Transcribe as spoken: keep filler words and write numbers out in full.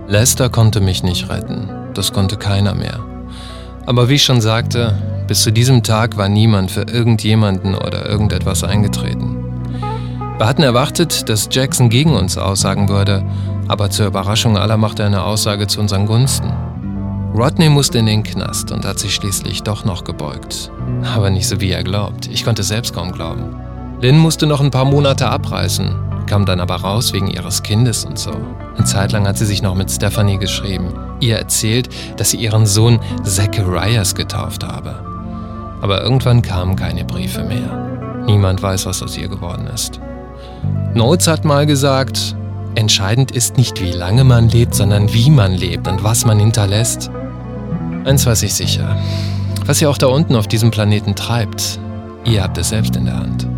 Lester konnte mich nicht retten. Das konnte keiner mehr. Aber wie ich schon sagte, bis zu diesem Tag war niemand für irgendjemanden oder irgendetwas eingetreten. Wir hatten erwartet, dass Jackson gegen uns aussagen würde, aber zur Überraschung aller machte er eine Aussage zu unseren Gunsten. Rodney musste in den Knast und hat sich schließlich doch noch gebeugt. Aber nicht so, wie er glaubt. Ich konnte es selbst kaum glauben. Lynn musste noch ein paar Monate abreißen, kam dann aber raus wegen ihres Kindes und so. Eine Zeit lang hat sie sich noch mit Stephanie geschrieben, ihr erzählt, dass sie ihren Sohn Zacharias getauft habe. Aber irgendwann kamen keine Briefe mehr. Niemand weiß, was aus ihr geworden ist. Notes hat mal gesagt, entscheidend ist nicht, wie lange man lebt, sondern wie man lebt und was man hinterlässt. Eins weiß ich sicher, was ihr auch da unten auf diesem Planeten treibt, ihr habt es selbst in der Hand.